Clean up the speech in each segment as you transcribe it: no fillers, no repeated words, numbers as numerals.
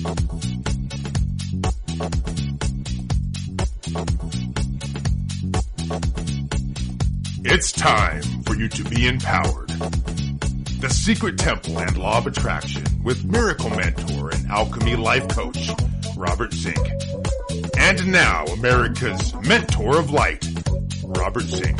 It's time for you to be empowered. The Secret Temple and Law of Attraction with Miracle Mentor and Alchemy Life Coach, Robert Zink. And now, America's Mentor of Light, Robert Zink.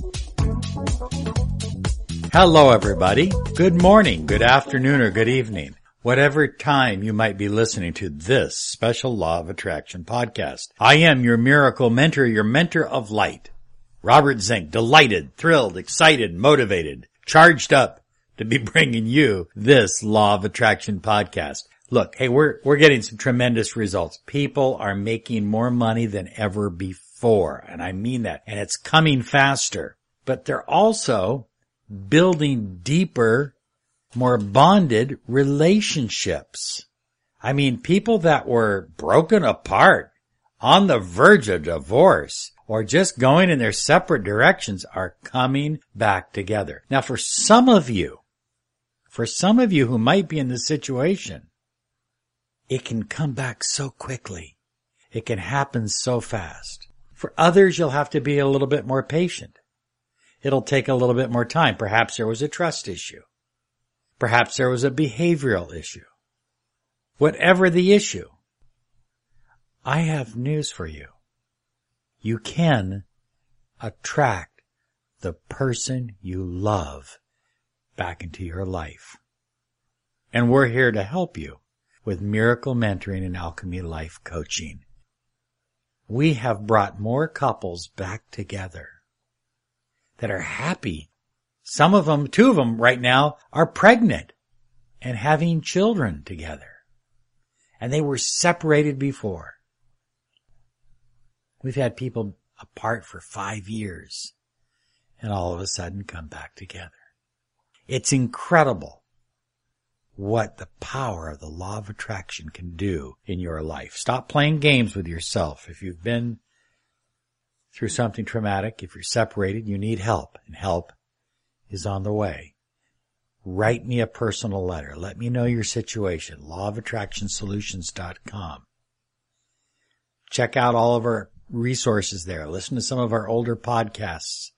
Hello, everybody. Good morning, good afternoon, or good evening. Whatever time you might be listening to this special Law of Attraction podcast. I am your Miracle Mentor, your Mentor of Light, Robert Zink. Delighted, thrilled, excited, motivated, charged up to be bringing you this Law of Attraction podcast. Look, hey, we're getting some tremendous results. People are making more money than ever before, and I mean that. And it's coming faster. But they're also building deeper, more bonded relationships. I mean, people that were broken apart, on the verge of divorce, or just going in their separate directions are coming back together. Now, for some of you who might be in this situation, it can come back so quickly. It can happen so fast. For others, you'll have to be a little bit more patient. It'll take a little bit more time. Perhaps there was a trust issue. Perhaps there was a behavioral issue. Whatever the issue, I have news for you. You can attract the person you love back into your life. And we're here to help you with Miracle Mentoring and Alchemy Life Coaching. We have brought more couples back together that are happy. Some of them, 2 of them right now, are pregnant and having children together. And they were separated before. We've had people apart for 5 years and all of a sudden come back together. It's incredible what the power of the law of attraction can do in your life. Stop playing games with yourself. If you've been through something traumatic, if you're separated, you need help, and help is on the way. Write me a personal letter. Let me know your situation. lawofattractionsolutions.com. Check out all of our resources there. Listen to some of our older podcasts.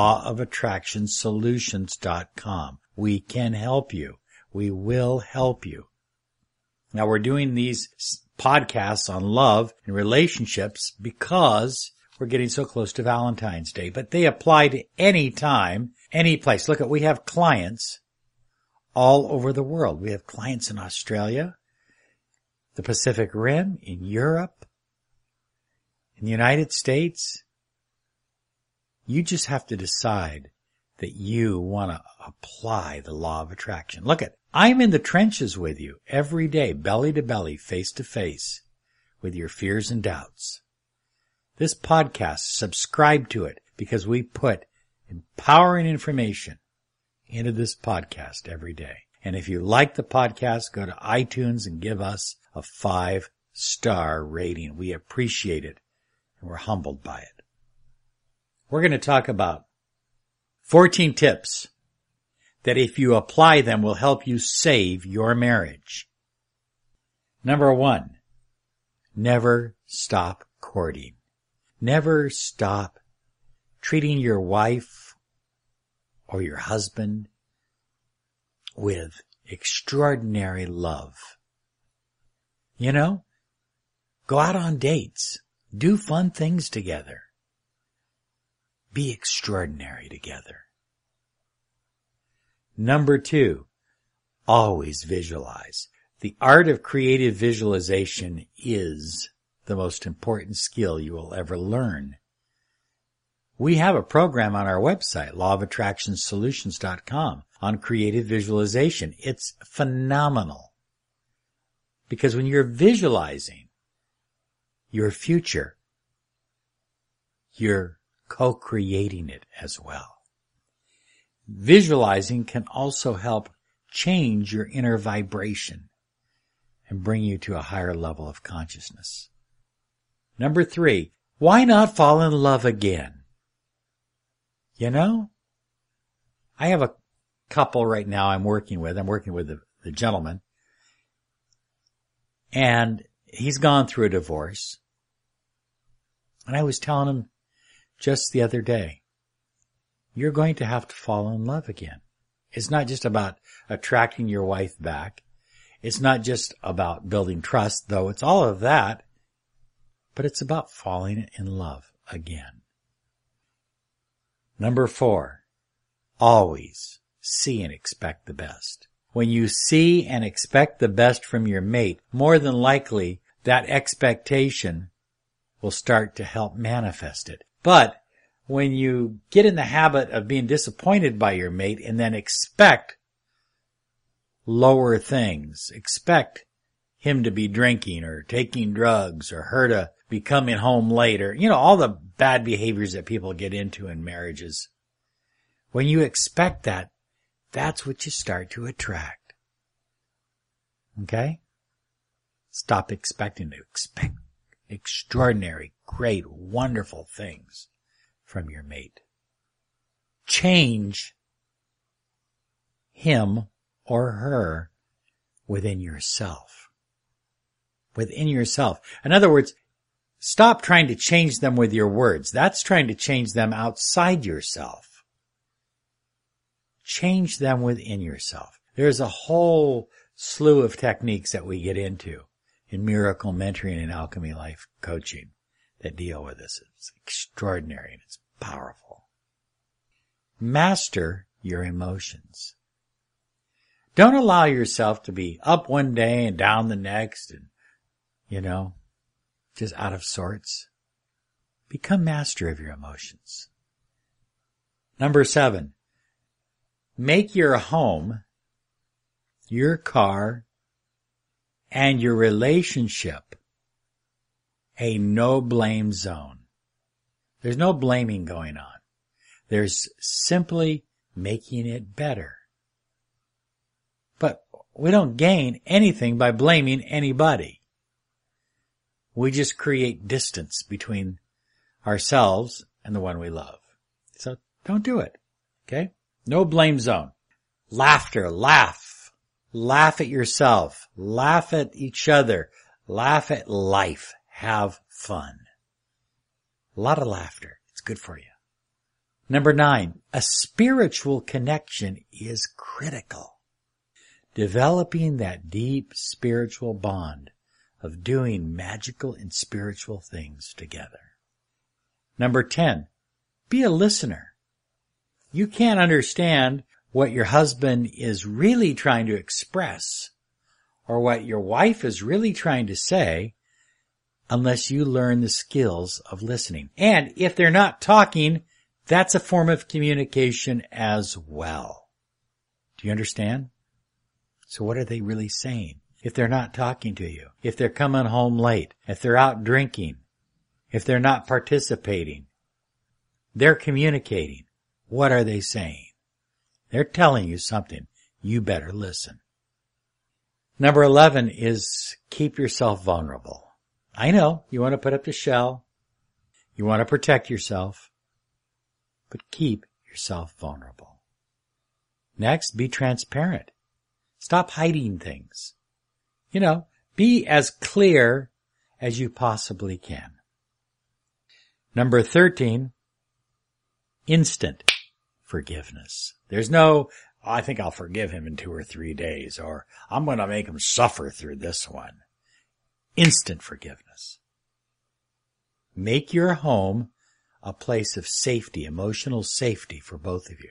lawofattractionsolutions.com. We can help you. We will help you. Now, we're doing these podcasts on love and relationships because we're getting so close to Valentine's Day, but they apply to any time, any place. Look, we have clients all over the world. We have clients in Australia, the Pacific Rim, in Europe, in the United States. You just have to decide that you want to apply the law of attraction. Look, I'm in the trenches with you every day, belly to belly, face to face, with your fears and doubts. This podcast, subscribe to it because we put empowering information into this podcast every day. And if you like the podcast, go to iTunes and give us a 5-star rating. We appreciate it and we're humbled by it. We're going to talk about 14 tips that if you apply them will help you save your marriage. Number 1, never stop courting. Never stop treating your wife or your husband with extraordinary love. You know, go out on dates. Do fun things together. Be extraordinary together. Number 2, always visualize. The art of creative visualization is the most important skill you will ever learn. We have a program on our website, lawofattractionsolutions.com, on creative visualization. It's phenomenal. Because when you're visualizing your future, you're co-creating it as well. Visualizing can also help change your inner vibration and bring you to a higher level of consciousness. Number 3, why not fall in love again? You know, I have a couple right now I'm working with. I'm working with the gentleman. And he's gone through a divorce. And I was telling him just the other day, you're going to have to fall in love again. It's not just about attracting your wife back. It's not just about building trust, though it's all of that, but it's about falling in love again. Number 4, always see and expect the best. When you see and expect the best from your mate, more than likely that expectation will start to help manifest it. But when you get in the habit of being disappointed by your mate and then expect lower things, expect him to be drinking or taking drugs or her to be coming home late or, all the bad behaviors that people get into in marriages. When you expect that, that's what you start to attract. Okay? Stop expecting to expect extraordinary, great, wonderful things from your mate. Change him or her within yourself. Within yourself. In other words, stop trying to change them with your words. That's trying to change them outside yourself. Change them within yourself. There's a whole slew of techniques that we get into in Miracle Mentoring and Alchemy Life Coaching that deal with this. It's extraordinary and it's powerful. Master your emotions. Don't allow yourself to be up one day and down the next and, just out of sorts. Become master of your emotions. Number 7, make your home, your car, and your relationship a no-blame zone. There's no blaming going on. There's simply making it better. But we don't gain anything by blaming anybody. We just create distance between ourselves and the one we love. So don't do it. Okay? No blame zone. Laughter, laugh. Laugh at yourself. Laugh at each other. Laugh at life. Have fun. A lot of laughter. It's good for you. Number 9, a spiritual connection is critical. Developing that deep spiritual bond of doing magical and spiritual things together. Number 10, be a listener. You can't understand what your husband is really trying to express or what your wife is really trying to say unless you learn the skills of listening. And if they're not talking, that's a form of communication as well. Do you understand? So what are they really saying? If they're not talking to you, if they're coming home late, if they're out drinking, if they're not participating, they're communicating. What are they saying? They're telling you something. You better listen. Number 11 is keep yourself vulnerable. I know you want to put up the shell. You want to protect yourself, but keep yourself vulnerable. Next, be transparent. Stop hiding things. Be as clear as you possibly can. Number 13, instant forgiveness. There's no, I think I'll forgive him in 2 or 3 days, or I'm going to make him suffer through this one. Instant forgiveness. Make your home a place of safety, emotional safety for both of you.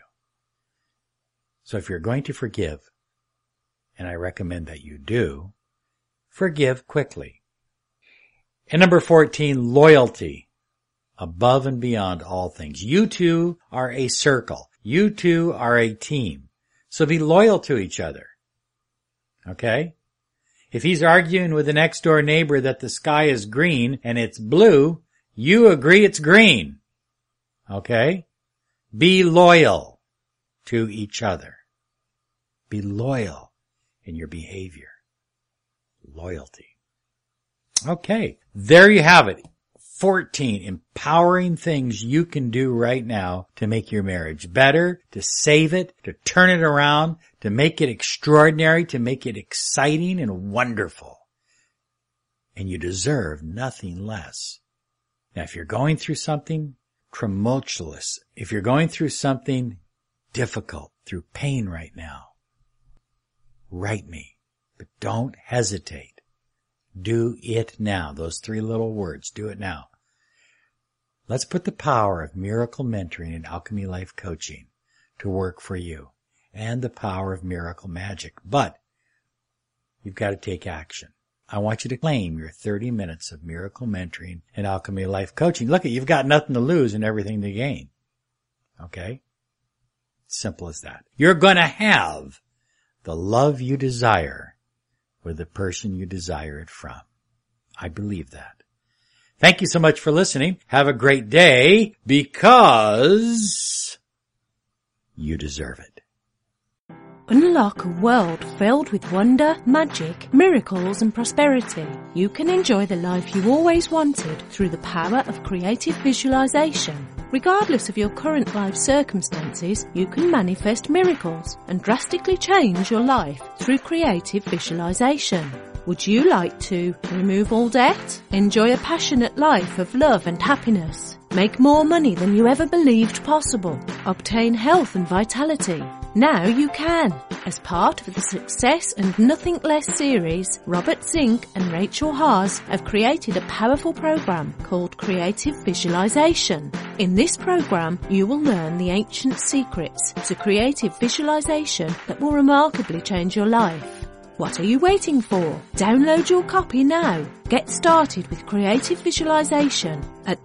So if you're going to forgive, and I recommend that you do, forgive quickly. And number 14, loyalty. Above and beyond all things. You two are a circle. You two are a team. So be loyal to each other. Okay? If he's arguing with the next door neighbor that the sky is green and it's blue, you agree it's green. Okay? Be loyal to each other. Be loyal in your behavior. Loyalty. Okay, there you have it. 14 empowering things you can do right now to make your marriage better, to save it, to turn it around, to make it extraordinary, to make it exciting and wonderful. and you deserve nothing less. Now, if you're going through something tumultuous, if you're going through something difficult, through pain right now, write me, but don't hesitate. Do it now. Those 3 little words, do it now. Let's put the power of miracle mentoring and alchemy life coaching to work for you, and the power of miracle magic. But you've got to take action. I want you to claim your 30 minutes of miracle mentoring and alchemy life coaching. Look, you've got nothing to lose and everything to gain. Okay? Simple as that. You're going to have the love you desire with the person you desire it from. I believe that. Thank you so much for listening. Have a great day, because you deserve it. Unlock a world filled with wonder, magic, miracles and prosperity. You can enjoy the life you always wanted through the power of creative visualization. Regardless of your current life circumstances, you can manifest miracles and drastically change your life through creative visualization. Would you like to remove all debt? Enjoy a passionate life of love and happiness? Make more money than you ever believed possible? Obtain health and vitality? Now you can. As part of the Success and Nothing Less series, Robert Zink and Rachel Haas have created a powerful program called Creative Visualization. In this program, you will learn the ancient secrets to creative visualization that will remarkably change your life. What are you waiting for? Download your copy now. Get started with creative visualization at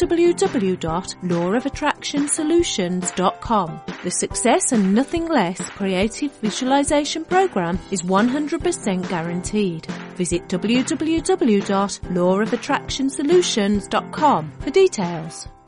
www.lawofattractionsolutions.com. The Success and Nothing Less creative visualization program is 100% guaranteed. Visit www.lawofattractionsolutions.com for details.